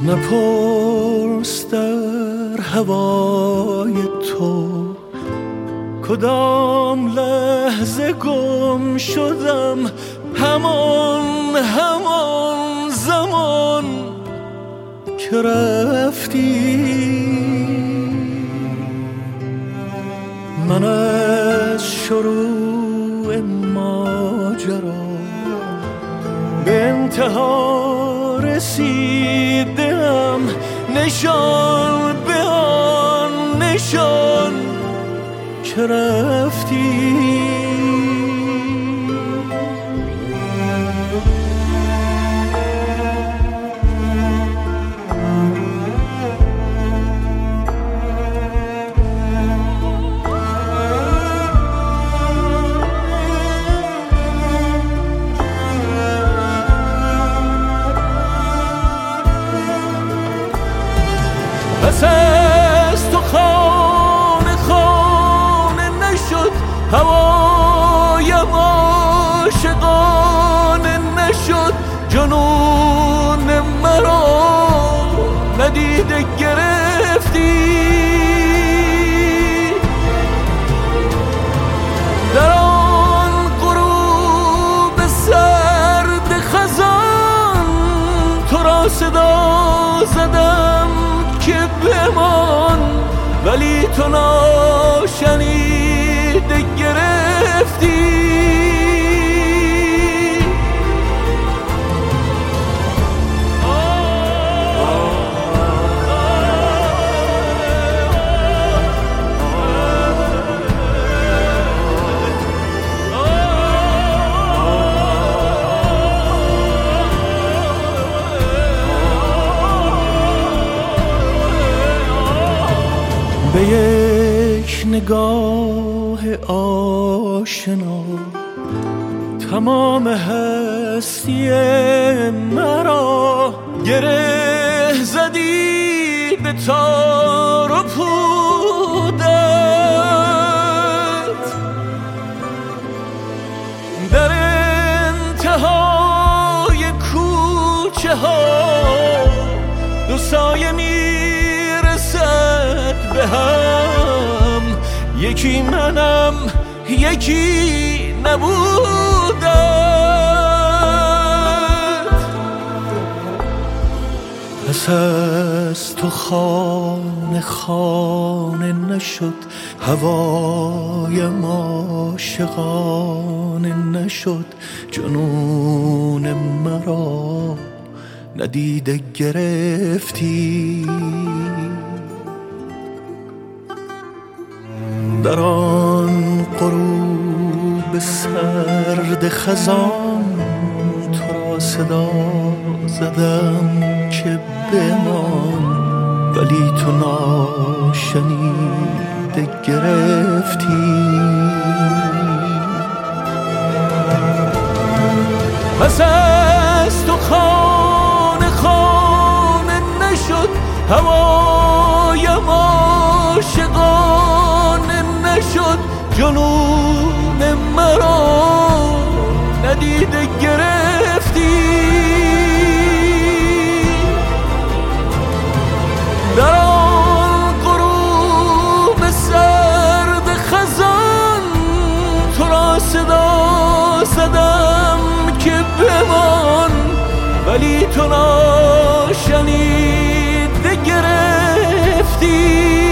نپرس در هوای تو کدام لحظه گم شدم، همان زمان که رفتی. من از شروع ماجرا به انتها رسیدم، نشان به آن نشان که رفتی. پس از تو خانه خانه نشد، هوایم عاشقانه نشد، جنون مرا ندیده گرفتی. در آن غروب سرد خزان تو را صدا زدم که بمان، ولی تو ناشنیده گرفتی. به یک نگاه آشنا تمام هستی مرا گره زدی به تار و پودت. در انتهای کوچه ها دو سایه میرسد به هم، یکی منم یکی نبودت. پس از تو خانه خانه نشد، هوایم عاشقانه نشد، جنون مرا ندیده گرفتی. در آن غروب سرد خزان تو را صدا زدم که بمان، ولی تو ناشنیده گرفتی. پس از تو خانه خانه نشد، هوایم عاشقانه نشد، جنون مرا ندیده گرفتی. در آن غروب سرد خزان تو را صدا زدم که بمان، ولی تو ناشنیده گرفتی.